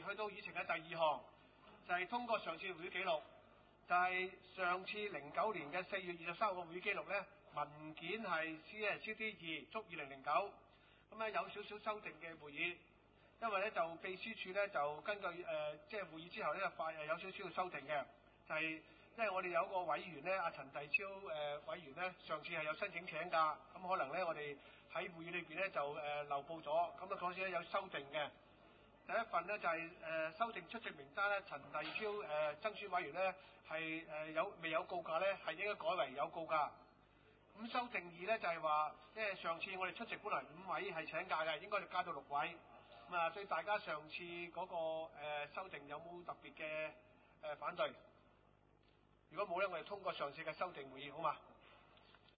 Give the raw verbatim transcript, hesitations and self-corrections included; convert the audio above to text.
哋去到議程嘅第二項，就係、是、通過上次會議記錄，就係、是、上次零九年嘅四月二十三號嘅會議記錄咧，文件係 C S C D 二足二零零九，咁咧有少少修訂嘅會議，因為咧就秘書處咧就根據誒、呃、即係會議之後咧發有少少嘅修訂嘅，就係、是、因為我哋有個委員咧，阿陳弟超誒、呃、委員咧，上次係有申請請假，咁可能咧我哋喺會議裏邊咧就誒、呃、漏報咗，咁啊嗰時咧有修訂嘅。第一份呢，就係、是、誒、呃、修訂出席名單咧，陳弟超誒爭選委員咧係誒有未有告假咧，係應該改為有告假。咁修訂二咧就係、是、話，因為上次我哋出席本來五位係請假嘅，應該就加到六位。咁啊，對大家上次嗰、那個誒、呃、修訂有冇特別嘅誒反對？如果冇咧，我哋通過上次嘅修訂會議，好嘛？